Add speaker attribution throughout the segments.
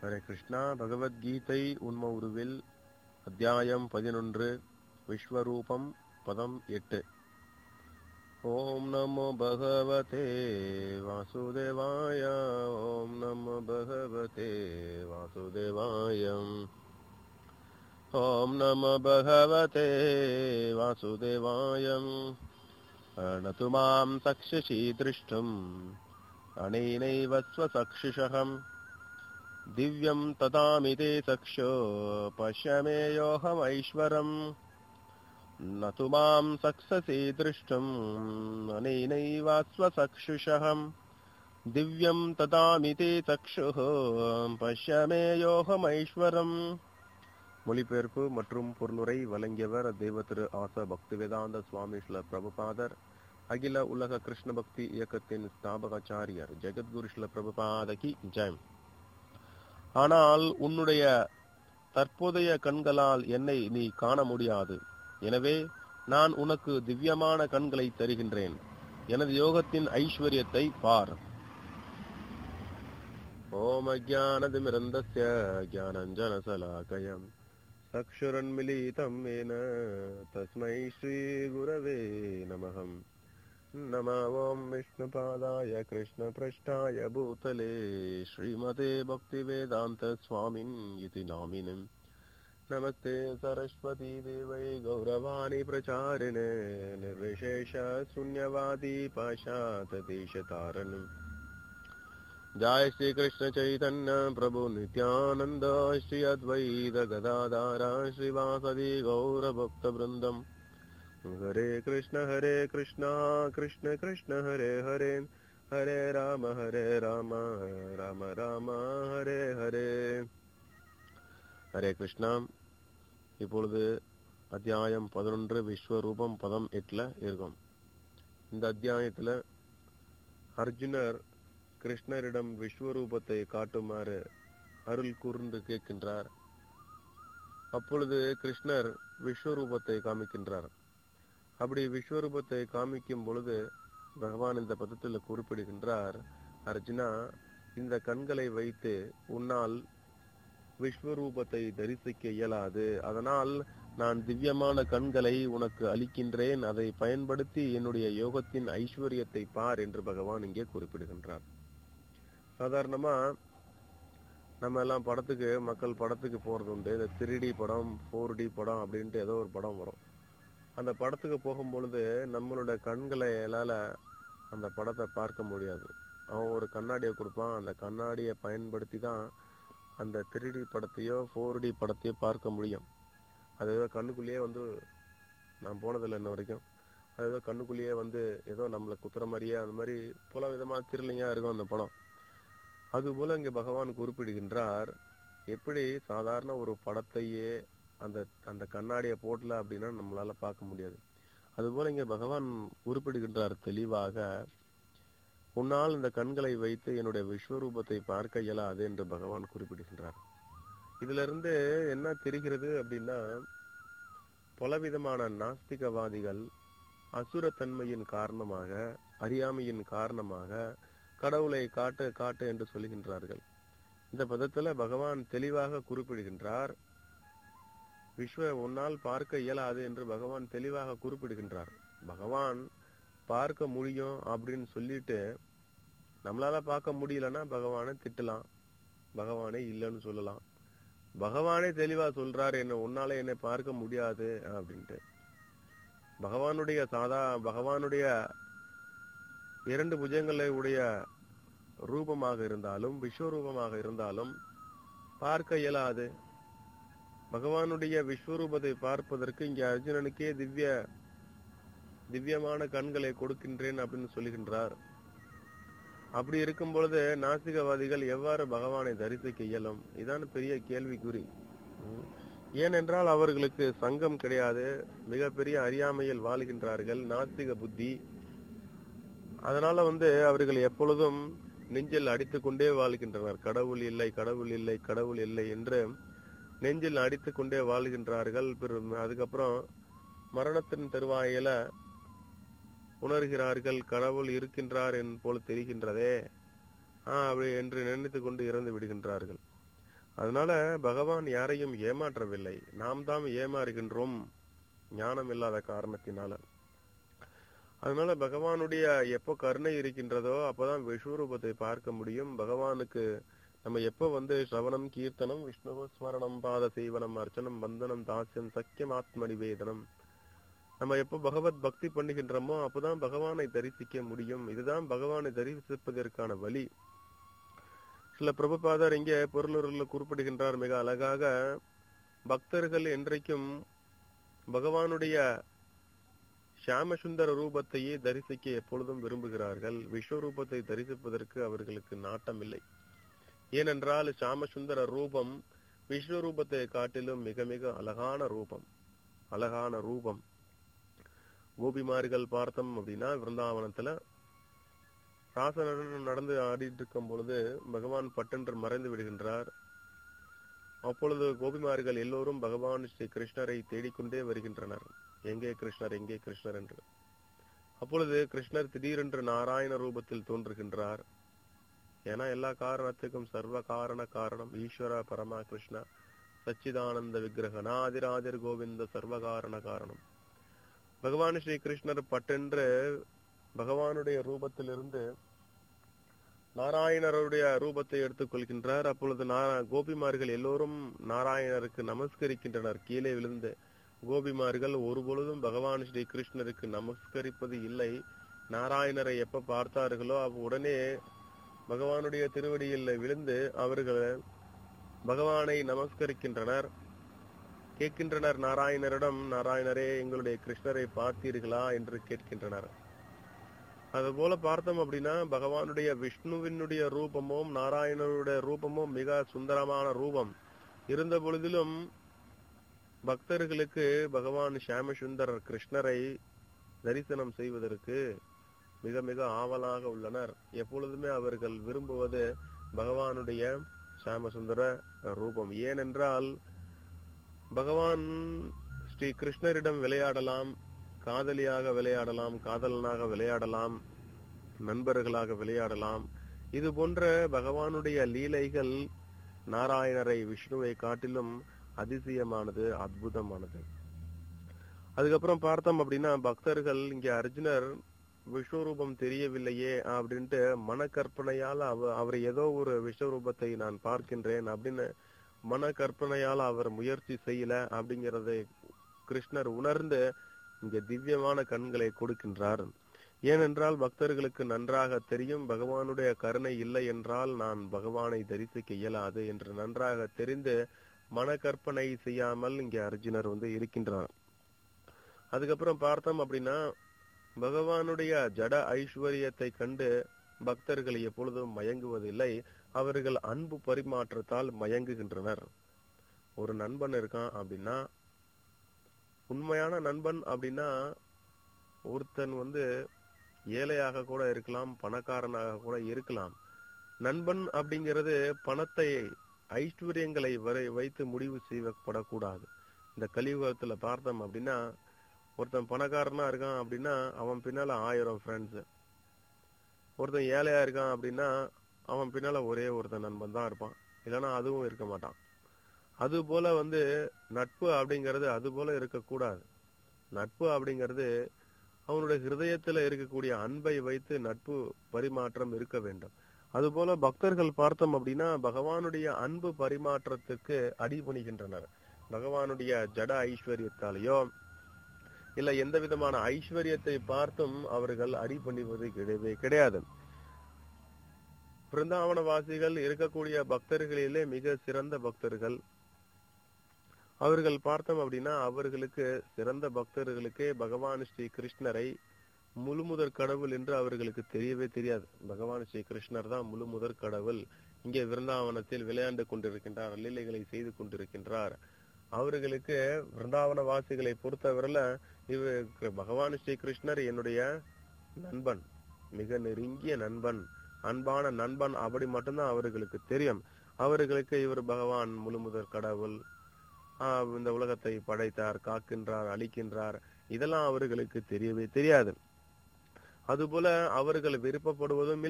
Speaker 1: ஹரே கிருஷ்ணா. பகவத்கீதை உண்ம உருவில் அத்தியாயம் 11 விஸ்வரூபம் பதம் 8. ஓம் நமோ பகவதே வாசுதேவாய. ஓம் நமோ பகவதே வாசுதேவாய. ஓம் நமோ பகவதே வாசுதேவாய. நது மாம் சக்ஷசி திருஷ்டும் அனேனைவ ஸ்வசக்ஷுஷகம் திவ்யம் ததாமி தே சக்ஷோ பஷ்யமே யோகமைஸ்வரம். நது மாம் சக்ஷசி திருஷ்டும் அனேனைவ ஸ்வசக்ஷுஷகம் திவ்யம் ததாமி தே சக்ஷோ பஷ்யமே யோகமைஸ்வரம். மொழிபெயர்ப்பு மற்றும் பொருளுரை வழங்கியவர் தெய்வ திரு ஆச பக்திவேதாந்த சுவாமி ஸ்ரீல பிரபுபாதர், அகில உலக கிருஷ்ண பக்தி இயக்கத்தின் ஸ்தாபகாச்சாரியர் ஜெகத்குரு ஸ்ரீல பிரபுபாதகி ஜெயம். ஆனால் உன்னுடைய தற்போதைய கண்களால் என்னை நீ காண முடியாது. எனவே நான் உனக்கு திவ்யமான கண்களை தருகின்றேன். எனது யோகத்தின் ஐஸ்வர்யத்தை பார். ஓம் அஜ்ஞானதிமிரந்தஸ்ய ஞானஞ்சனசலாகயம் சக்ஷுரன்மிலிதம் ஏன தஸ்மை ஸ்ரீ குரவே நமகம். नमो ओम विष्णुपादाय कृष्णपृष्ठाय भूतले श्रीमते भक्तिवेदान्त स्वामिन् इति नामिने. नमस्ते सरस्वती देवै गौरवाणी प्रचारिणे निर्विशेष शून्यवादी पाशातदेशतारिणे. जय श्री कृष्ण चैतन्य प्रभु नित्यानंद श्री अद्वैत गदाधर श्रीवासदि गौर भक्त वृंदम. हरे कृष्ण कृष्ण कृष्ण हरे हरे, हरे राम राम राम हरे हरे. ஹரே கிருஷ்ணா. இப்பொழுது அத்தியாயம் 11 விஸ்வரூபம் பதம் 8 இருக்கும். இந்த அத்தியாயத்துல அர்ஜுனர் கிருஷ்ணரிடம் விஸ்வரூபத்தை காட்டுமாறு அருள் கூர்ந்து கேட்கின்றார். அப்பொழுது கிருஷ்ணர் விஸ்வரூபத்தை காமிக்கின்றார். அப்படி விஸ்வரூபத்தை காமிக்கும் பொழுது பகவான் இந்த பதத்தில் குறிப்பிடுகின்றார், அர்ஜுனா, இந்த கண்களை வைத்து உன்னால் விஸ்வரூபத்தை தரிசிக்க இயலாது. அதனால் நான் திவ்யமான கண்களை உனக்கு அளிக்கின்றேன். அதை பயன்படுத்தி என்னுடைய யோகத்தின் ஐஸ்வர்யத்தை பார் என்று பகவான் இங்கே குறிப்பிடுகின்றார். சாதாரணமா நம்ம எல்லாம் மக்கள் படத்துக்கு போறது உண்டு. இந்த 3D படம் 4D படம் அப்படின்ட்டு ஏதோ ஒரு படம் வரும். அந்த படத்துக்கு போகும்பொழுது நம்மளோட கண்களால அந்த படத்தை பார்க்க முடியாது. அவன் ஒரு கண்ணாடியை கொடுப்பான். அந்த கண்ணாடியை பயன்படுத்தி தான் அந்த 3D படத்தையோ 4D படத்தையோ பார்க்க முடியும். அது ஏதோ கண்ணுக்குள்ளேயே நான் போனதில்லை இன்ன வரைக்கும். அது ஏதோ கண்ணுக்குள்ளேயே ஏதோ நம்மளை குத்துற மாதிரியே அந்த மாதிரி பல விதமான த்ரில்லிங்கா இருக்கும் அந்த படம். அதுபோல இங்க பகவான் குறிப்பிடுகின்றார், எப்படி சாதாரண ஒரு படத்தையே அந்த கண்ணாடியை போடல அப்படின்னா நம்மளால பார்க்க முடியாது. அதுபோல இங்க பகவான் குறிப்பிடுகின்றார் தெளிவாக, உன்னால் இந்த கண்களை வைத்து என்னுடைய விஸ்வரூபத்தை பார்க்க இயலாது என்று பகவான் குறிப்பிடுகின்றார். இதுல இருந்து என்ன தெரிகிறது அப்படின்னா, பலவிதமான நாஸ்திகவாதிகள் அசுரத்தன்மையின் காரணமாக, அறியாமையின் காரணமாக கடவுளை காட்டு காட்டு என்று சொல்லுகின்றார்கள். இந்த பதத்துல பகவான் தெளிவாக குறிப்பிடுகின்றார், உன்னால் பார்க்க இயலாது என்று பகவான் தெளிவாக குறிப்பிடுகின்றார். பகவான் பார்க்க முடியும் அப்படின்னு சொல்லிட்டு நம்மளால பார்க்க முடியலன்னா பகவானை திட்டலாம், பகவானே இல்லைன்னு சொல்லலாம். பகவானே தெளிவா சொல்றாரு, உன்னால என்னை பார்க்க முடியாது அப்படின்ட்டு. பகவானுடைய 2 புஜங்களை உடைய ரூபமாக இருந்தாலும் விஸ்வரூபமாக இருந்தாலும் பார்க்க இயலாது. பகவானுடைய விஸ்வரூபத்தை பார்ப்பதற்கு இங்கே அர்ஜுனனுக்கே திவ்யமான கண்களை கொடுக்கின்றேன் அப்படின்னு சொல்லுகின்றார். அப்படி இருக்கும் பொழுது நாஸ்திகவாதிகள் எவ்வாறு பகவானை தரிசிக்க இயலும்? இதான் பெரிய கேள்விக்குறி. ஏனென்றால் அவர்களுக்கு சங்கம் கிடையாது, மிகப்பெரிய அறியாமையில் வாழ்கின்றார்கள், நாஸ்திக புத்தி. அதனால அவர்கள் எப்பொழுதும் நெஞ்சில் அடித்துக் கொண்டே வாழ்கின்றனர். கடவுள் இல்லை, கடவுள் இல்லை, கடவுள் இல்லை என்று நெஞ்சில் அடித்துக் கொண்டே வாழ்கின்றார்கள். அதுக்கப்புறம் மரணத்தின் தருவாயில உணர்கிறார்கள், கடவுள் இருக்கின்றார் போல் தெரிகின்றதே அப்படி என்று நினைத்து கொண்டு இறந்து விடுகின்றார்கள். அதனால பகவான் யாரையும் ஏமாற்றவில்லை, நாம் தான் ஏமாறுகின்றோம் ஞானம் இல்லாத காரணத்தினால. அதனால பகவானுடைய எப்போ கருணை இருக்கின்றதோ அப்பதான் விஸ்வரூபத்தை பார்க்க முடியும். பகவானுக்கு நம்ம எப்ப ஸ்ரவணம், கீர்த்தனம், விஷ்ணு ஸ்மரணம், பாத சேவனம், அர்ச்சனம், வந்தனம், தாசியம், சக்கியம், ஆத்ம நிவேதனம், நம்ம எப்போ பகவத் பக்தி பண்ணுகின்றோமோ அப்பதான் பகவானை தரிசிக்க முடியும். இதுதான் பகவானை தரிசிப்பதற்கான வழி. சில பிரபுபாதர் இங்கே பொருளுரையில் குறிப்பிடுகின்றார் மிக அழகாக. பக்தர்கள் என்றைக்கும் பகவானுடைய ஷியாமசுந்தர ரூபத்தையே தரிசிக்க எப்பொழுதும் விரும்புகிறார்கள். விஸ்வரூபத்தை தரிசிப்பதற்கு அவர்களுக்கு நாட்டம் இல்லை. ஏனென்றால் ஷியாமசுந்தர ரூபம் விஸ்வரூபத்தை காட்டிலும் மிக மிக அழகான ரூபம். கோபிமார்கள் பார்த்தோம் அப்படின்னா விருந்தாவனத்துல ராசனுடன் நடந்து ஆடிட்டு இருக்கும் பொழுது பகவான் பட்டென்று மறைந்து விடுகின்றார். அப்பொழுது கோபிமார்கள் எல்லோரும் பகவான் ஸ்ரீ கிருஷ்ணரை தேடிக்கொண்டே வருகின்றனர். எங்கே கிருஷ்ணர், எங்கே கிருஷ்ணர் என்று. அப்பொழுது கிருஷ்ணர் திடீரென்று நாராயண ரூபத்தில் தோன்றுகின்றார். ஏன்னா எல்லா காரணத்துக்கும் சர்வ காரணம் ஈஸ்வர பரமா கிருஷ்ணா சச்சிதானந்த விக்கிரக நாதிராஜர் கோவிந்த சர்வகாரண காரணம். பகவான் ஸ்ரீ கிருஷ்ணர் பட்டென்று பகவானுடைய ரூபத்திலிருந்து நாராயணருடைய ரூபத்தை எடுத்துக் கொள்கின்றார். அப்பொழுது கோபிமார்கள் எல்லோரும் நாராயணருக்கு நமஸ்கரிக்கின்றனர். கீழே விழுந்து கோபிமார்கள் ஒருபொழுதும் பகவான் ஸ்ரீ கிருஷ்ணருக்கு நமஸ்கரிப்பது இல்லை. நாராயணரை எப்ப பார்த்தார்களோ உடனே பகவானுடைய திருவடியில் விழுந்து அவர்கள் பகவானை நமஸ்கரிக்கின்றனர். கேட்கின்றனர் நாராயணரிடம், நாராயணரே எங்களுடைய கிருஷ்ணரை பார்த்தீர்களா என்று கேட்கின்றனர். அதுபோல பார்த்தோம் அப்படின்னா பகவானுடைய விஷ்ணுவினுடைய ரூபமும் நாராயணருடைய ரூபமும் மிக சுந்தரமான ரூபம் இருந்த பொழுதிலும் பக்தர்களுக்கு பகவான் ஷியாமசுந்தரர் கிருஷ்ணரை தரிசனம் செய்வதற்கு மிக மிக ஆவலாக உள்ளனர். எப்பொழுதுமே அவர்கள் விரும்புவது பகவானுடைய ஷியாமசுந்தர ரூபம். ஏனென்றால் பகவான் ஸ்ரீ கிருஷ்ணரிடம் விளையாடலாம், காதலியாக விளையாடலாம், காதலனாக விளையாடலாம், நண்பர்களாக விளையாடலாம். இது போன்ற பகவானுடைய லீலைகள் நாராயணரை விஷ்ணுவை காட்டிலும் அதிசயமானது, அற்புதமானது. அதுக்கப்புறம் பார்த்தோம் அப்படின்னா பக்தர்கள் இங்க அர்ஜுனர் விஸ்வரூபம் தெரியவில்லையே அப்படின்ட்டு மனக்கற்பனையால அவர் ஏதோ ஒரு விஸ்வரூபத்தை நான் பார்க்கின்றேன் அப்படின்னு மனக்கற்பனையால அவர் முயற்சி செய்யல அப்படிங்கறதை கிருஷ்ணர் உணர்ந்து இங்க திவ்யமான கண்களை கொடுக்கின்றார். ஏனென்றால் பக்தர்களுக்கு நன்றாக தெரியும் பகவானுடைய கருணை இல்லை என்றால் நான் பகவானை தரிசிக்க இயலாது என்று நன்றாக தெரிந்து மனக்கற்பனை செய்யாமல் இங்க அர்ஜுனர் இருக்கின்றார். அதுக்கப்புறம் பார்த்தோம் அப்படின்னா பகவானுடைய ஜட ஐஸ்வர்யத்தை கண்டு பக்தர்கள் எப்பொழுதும் மயங்குவதில்லை, அவர்கள் அன்பு பரிமாற்றத்தால் மயங்குகின்றனர். ஒரு நண்பன் இருக்கான் அப்படின்னா, உண்மையான நண்பன் அப்படின்னா ஒருத்தன் ஏழையாக கூட இருக்கலாம், பணக்காரனாக கூட இருக்கலாம். நண்பன் அப்படிங்கிறது பணத்தை ஐஸ்வர்யங்களை வைத்து முடிவு செய்யப்படக்கூடாது. இந்த கலியுகத்துல பார்த்தோம் அப்படின்னா ஒருத்தன் பணக்காரனா இருக்கான் அப்படின்னா அவன் பின்னால 1000 ஃப்ரெண்ட்ஸ், ஒருத்தன் ஏழையா இருக்கான் அப்படின்னா அவன் பின்னால ஒரே ஒருத்தன் நண்பன் தான் இருப்பான், இல்லைன்னா அதுவும் இருக்க மாட்டான். அது போல நட்பு அப்படிங்கிறது அது போல இருக்கக்கூடாது. நட்பு அப்படிங்கிறது அவனுடைய ஹிருதயத்துல இருக்கக்கூடிய அன்பை வைத்து நட்பு பரிமாற்றம் இருக்க வேண்டும். அதுபோல பக்தர்கள் பார்த்தோம் அப்படின்னா பகவானுடைய அன்பு பரிமாற்றத்துக்கு அடிபணிகின்றனர். பகவானுடைய ஜட ஐஸ்வர்யத்தாலேயோ இல்ல எந்த விதமான ஐஸ்வர்யத்தை பார்த்தும் அவர்கள் அடிபணிவது கிடையாது. பிருந்தாவனவாசிகள் இருக்கக்கூடிய பக்தர்களிலே மிக சிறந்த பக்தர்கள். அவர்கள் பார்த்தோம் அப்படின்னா அவர்களுக்கு சிறந்த பக்தர்களுக்கே பகவான் ஸ்ரீ கிருஷ்ணரை முழுமுதற் கடவுள் என்று அவர்களுக்கு தெரியவே தெரியாது. பகவான் ஸ்ரீ கிருஷ்ணர் தான் முழுமுதற் கடவுள். இங்கே விருந்தாவனத்தில் விளையாண்டு கொண்டிருக்கின்றார், லீலைகளை செய்து கொண்டிருக்கின்றார். அவர்களுக்கு விருந்தாவன வாசிகளை பொறுத்தவரையில பகவான் ஸ்ரீ கிருஷ்ணர் என்னுடைய நண்பன், மிக நெருங்கிய நண்பன், அன்பான நண்பன், அப்படி மட்டும்தான் அவர்களுக்கு தெரியும். அவர்களுக்கு இவர் பகவான் முழுமுதற் கடவுள், இந்த உலகத்தை படைத்தார், காக்கின்றார், அழிக்கின்றார், இதெல்லாம் அவர்களுக்கு தெரியவே தெரியாது. அதுபோல அவர்கள் விருப்பப்படுவதும் இல்லை.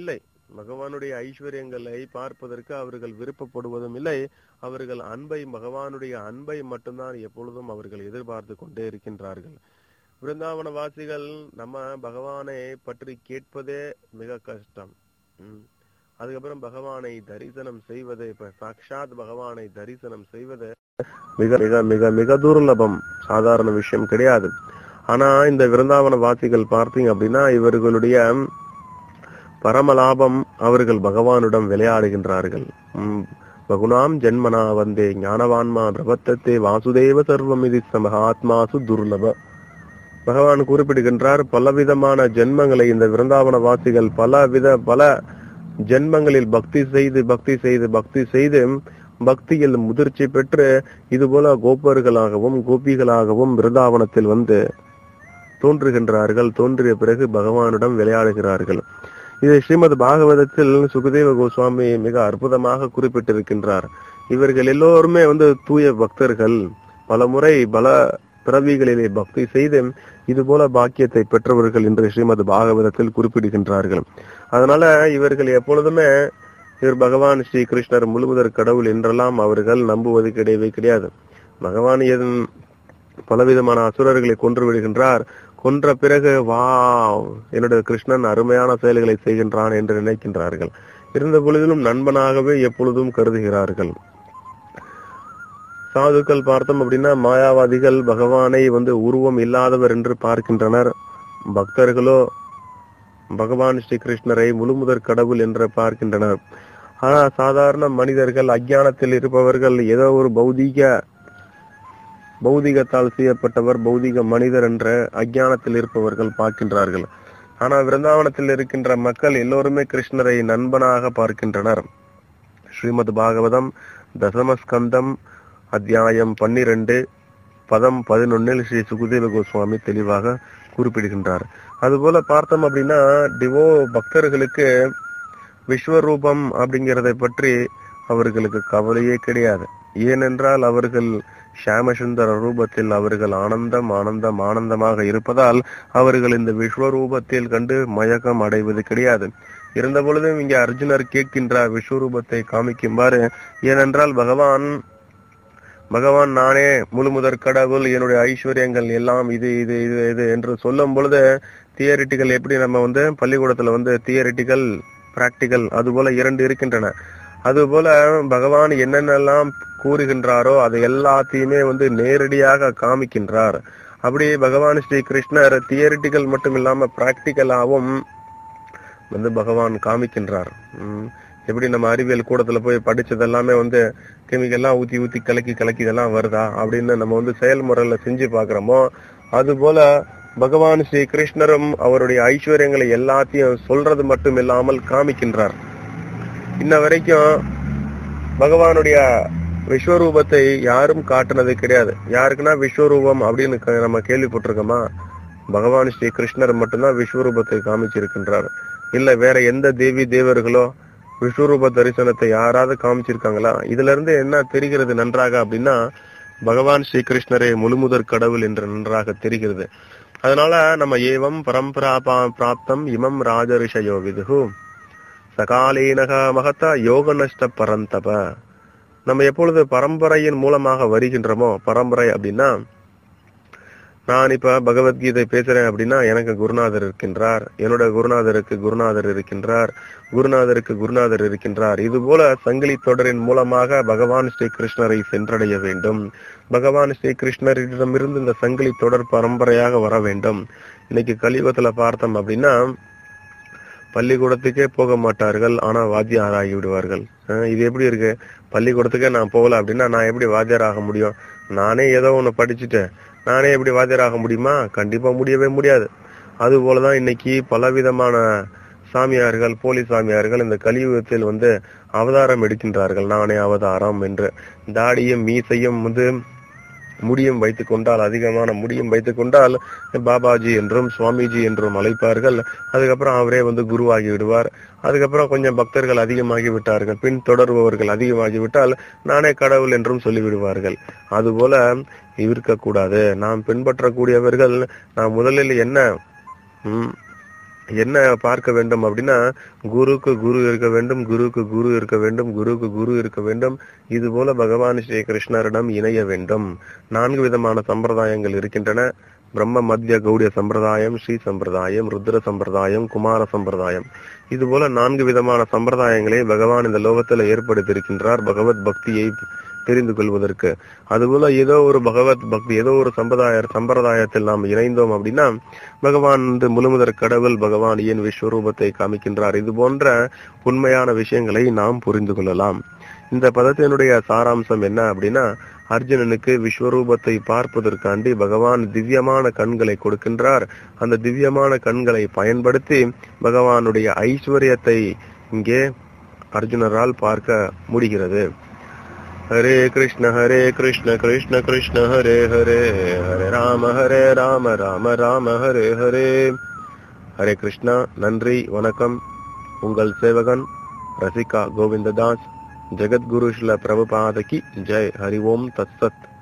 Speaker 1: பகவானுடைய ஐஸ்வர்யங்களை பார்ப்பதற்கு அவர்கள் விருப்பப்படுவதும் இல்லை. அவர்கள் பகவானுடைய அன்பை மட்டும்தான் எப்பொழுதும் அவர்கள் எதிர்பார்த்து கொண்டே இருக்கின்றார்கள். விருந்தாவன வாசிகள் நம்ம பகவானை பற்றி கேட்பதே மிக கஷ்டம். அதுக்கப்புறம் பகவானை தரிசனம் செய்வது, இப்ப சாட்சாத் பகவானை தரிசனம் செய்வது மிக மிக மிக மிக துர்லபம், சாதாரண விஷயம் கிடையாது. ஆனா இந்த விருந்தாவன வாசிகள் பார்த்தீங்க அப்படின்னா இவர்களுடைய பரமலாபம், அவர்கள் பகவானுடன் விளையாடுகின்றார்கள். பகுனாம் ஜென்மனா வந்தே ஞானவான்மா பிரபத்தத்தே வாசுதேவ சர்வமிதி மகாத்மாசு துர்லப. பகவான் குறிப்பிடுகின்றார், பலவிதமான ஜென்மங்களை இந்த விருந்தாவன வாசிகள் பல ஜென்மங்களில் பக்தி செய்து பக்தியில் முதிர்ச்சி பெற்று இதுபோல கோபர்களாகவும் கோபிகளாகவும் விருந்தாவனத்தில் வந்து தோன்றுகின்றார்கள். தோன்றிய பிறகு பகவானுடன் விளையாடுகிறார்கள். இதை ஸ்ரீமத் பாகவதத்தில் சுகதேவ கோஸ்வாமி மிக அற்புதமாக குறிப்பிட்டிருக்கின்றார். இவர்கள் எல்லோருமே தூய பக்தர்கள், பல முறை பல பிறவிகளிலே பக்தி செய்து இதுபோல பாக்கியத்தை பெற்றவர்கள் என்று ஸ்ரீமத் பாகவதத்தில் குறிப்பிடுகின்றார்கள். அதனால இவர்கள் எப்பொழுதுமே பகவான் ஸ்ரீ கிருஷ்ணர் முழுமுதற் கடவுள் என்றெல்லாம் அவர்கள் நம்புவது கிடையவே கிடையாது. பகவான் பலவிதமான அசுரர்களை கொன்று விடுகின்றார். கொன்ற பிறகு என்னுடைய கிருஷ்ணன் அருமையான செயல்களை செய்கின்றான் என்று நினைக்கின்றார்கள். இருந்த பொழுதிலும் நண்பனாகவே எப்பொழுதும் கருதுகிறார்கள். சாதுக்கள் பார்த்தோம் அப்படின்னா மாயாவாதிகள் பகவானை உருவம் இல்லாதவர் என்று பார்க்கின்றனர். பக்தர்களோ பகவான் ஸ்ரீ கிருஷ்ணரை முழுமுதற் கடவுள் என்று பார்க்கின்றனர். ஆனா சாதாரண மனிதர்கள், அஞ்ஞானத்தில் இருப்பவர்கள் ஏதோ ஒரு பௌதிகத்தால் செய்யப்பட்டவர், பௌதிக மனிதர் என்ற அஞ்ஞானத்தில் இருப்பவர்கள் பார்க்கின்றார்கள். ஆனா விருந்தாவனத்தில் இருக்கின்ற மக்கள் எல்லோருமே கிருஷ்ணரை நண்பனாக பார்க்கின்றனர். ஸ்ரீமத் பாகவதம் தசமஸ்கந்தம் அத்தியாயம் 12 பதம் 11 ஸ்ரீ சுகதேவ கோஸ்வாமி தெளிவாக குறிப்பிடுகின்றார். அதுபோல பார்த்தோம் அப்படின்னா பக்தர்களுக்கு விஸ்வரூபம் அப்படிங்கிறதை பற்றி அவர்களுக்கு கவலையே கிடையாது. ஏனென்றால் அவர்கள் ஷியாமசுந்தர ரூபத்தில் அவர்கள் ஆனந்தமாக இருப்பதால் அவர்கள் இந்த விஸ்வரூபத்தில் கண்டு மயக்கம் அடைவது கிடையாது. இருந்த பொழுதும் இங்கே அர்ஜுனர் கேட்கின்றார் விஸ்வரூபத்தை காமிக்குமாறு. ஏனென்றால் பகவான் நானே முழுமுதற் கடவுள், என்னுடைய ஐஸ்வர்யங்கள் எல்லாம் இது இது இது இது என்று சொல்லும் பொழுது தியரிட்டிக்கல் எப்படி நம்ம பள்ளிக்கூடத்துல தியரிட்டிக்கல் பிராக்டிக்கல் அதுபோல 2 இருக்கின்றன. அதுபோல பகவான் என்னென்னலாம் கூறுகின்றாரோ அதை எல்லாத்தையுமே நேரடியாக காமிக்கின்றார். அப்படி பகவான் ஸ்ரீ கிருஷ்ணர் தியரிட்டிக்கல் மட்டும் இல்லாம பிராக்டிக்கலாவும் பகவான் காமிக்கின்றார். எப்படி நம்ம அறிவியல் கூடத்துல போய் படிச்சதெல்லாமே கெமிக்கல்லாம் ஊத்தி கலக்கி இதெல்லாம் வருதா அப்படின்னு நம்ம செயல்முறையில செஞ்சு பாக்குறோமோ, அதுபோல பகவான் ஸ்ரீ கிருஷ்ணரும் அவருடைய ஐஸ்வர்யங்களை எல்லாத்தையும் சொல்றது மட்டும் இல்லாமல் காமிக்கின்றார். இன்ன வரைக்கும் பகவானுடைய விஸ்வரூபத்தை யாரும் காட்டினது கிடையாது. யாருக்குன்னா விஸ்வரூபம் அப்படின்னு நம்ம கேள்விப்பட்டிருக்கோமா? பகவான் ஸ்ரீ கிருஷ்ணர் மட்டும்தான் விஸ்வரூபத்தை காமிச்சிருக்கின்றார். இல்ல வேற எந்த தேவி தேவர்களோ விஸ்வரூப தரிசனத்தை யாராவது காமிச்சிருக்காங்களா? இதுல இருந்து என்ன தெரிகிறது நன்றாக அப்படின்னா பகவான் ஸ்ரீ கிருஷ்ணரே முழுமுதற் கடவுள் என்று நன்றாக தெரிகிறது. அதனால நம்ம ஏவம் பரம்பரா பிராப்தம் இமம் ராஜரிஷயோ விதுகு சகாலேனக மகத்தா யோக நஷ்ட பரந்தப. நம்ம எப்பொழுது பரம்பரையின் மூலமாக வருகின்றோமோ, பரம்பரை அப்படின்னா நான் இப்ப பகவத்கீதை பேசுறேன் அப்படின்னா எனக்கு குருநாதர் இருக்கின்றார், என்னோட குருநாதருக்கு குருநாதர் இருக்கின்றார், குருநாதருக்கு குருநாதர் இருக்கின்றார். இது போல சங்கிலி தொடரின் மூலமாக பகவான் ஸ்ரீ கிருஷ்ணரை சென்றடைய வேண்டும். பகவான் ஸ்ரீ கிருஷ்ணரிடமிருந்து இந்த சங்கிலி தொடர் பரம்பரையாக வர வேண்டும். இன்னைக்கு கலியுகத்துல பார்த்தோம் அப்படின்னா பள்ளிக்கூடத்துக்கே போக மாட்டார்கள், ஆனா வாத்தியார் ஆகி விடுவார்கள். இது எப்படி இருக்கு? பள்ளிக்கூடத்துக்கே நான் போகல அப்படின்னா நான் எப்படி வாத்தியார் ஆக முடியும்? நானே ஏதோ ஒண்ணு படிச்சுட்டேன், நானே எப்படி வாத்தியார் ஆக முடியுமா? கண்டிப்பா முடியவே முடியாது. அது போலதான் இன்னைக்கு பலவிதமான சாமியார்கள், போலி சாமியார்கள் இந்த கலியுகத்தில் அவதாரம் எடுக்கின்றார்கள். நானே அவதாரம் என்று தாடியும் மீசையும் முடியும் வைத்துக் கொண்டால், அதிகமான முடியும் வைத்துக் கொண்டால் பாபாஜி என்றும் சுவாமிஜி என்றும் அழைப்பார்கள். அதுக்கப்புறம் அவரே குருவாகி விடுவார். அதுக்கப்புறம் கொஞ்சம் பக்தர்கள் அதிகமாகி விட்டார்கள், பின் தொடர்பவர்கள் அதிகமாகிவிட்டால் நானே கடவுள் என்றும் சொல்லிவிடுவார்கள். அதுபோல இருக்கக்கூடாது. நாம் பின்பற்றக்கூடியவர்கள் நாம் முதலில் என்ன என்ன பார்க்க வேண்டும் அப்படின்னா, குருக்கு குரு இருக்க வேண்டும், குருக்கு குரு இருக்க வேண்டும், குருக்கு குரு இருக்க வேண்டும். இது போல பகவான் ஸ்ரீ கிருஷ்ணரிடம் இணைய வேண்டும். 4 விதமான சம்பிரதாயங்கள் இருக்கின்றன. பிரம்ம மத்திய கௌடிய சம்பிரதாயம், ஸ்ரீ சம்பிரதாயம், ருத்ர சம்பிரதாயம், குமார சம்பிரதாயம். இது போல 4 விதமான சம்பிரதாயங்களை பகவான் இந்த லோகத்தில் ஏற்படுத்தியிருக்கின்றார் பகவத் பக்தியை தெரிந்து கொள்வதற்கு. அதுபோல ஏதோ ஒரு பகவத் பக்தி, ஏதோ ஒரு சம்பிரதாயத்தில் நாம் இணைந்தோம் அப்படின்னா பகவான் முழுமுதற் கடவுள், பகவான் ஏன் விஸ்வரூபத்தை காமிக்கின்றார், இது போன்ற உண்மையான விஷயங்களை நாம் புரிந்து கொள்ளலாம். இந்த பதத்தினுடைய சாராம்சம் என்ன அப்படின்னா, அர்ஜுனனுக்கு விஸ்வரூபத்தை பார்ப்பதற்காண்டி பகவான் திவ்யமான கண்களை கொடுக்கின்றார். அந்த திவ்யமான கண்களை பயன்படுத்தி பகவானுடைய ஐஸ்வர்யத்தை இங்கே அர்ஜுனரால் பார்க்க முடிகிறது. ஹரே கிருஷ்ண கிருஷ்ண கிருஷ்ண ஹரே ஹரே, ஹரே ராம ராம ராம ஹரே ஹரே. ஹரே கிருஷ்ணா. நன்றி, வணக்கம். உங்கள் சேவகன் ரசிகா கோவிந்ததாஸ். ஜெகத்குரு ஸ்ரீல பிரபுபாத கி ஜெய். ஹரி ஓம் தத் சத்.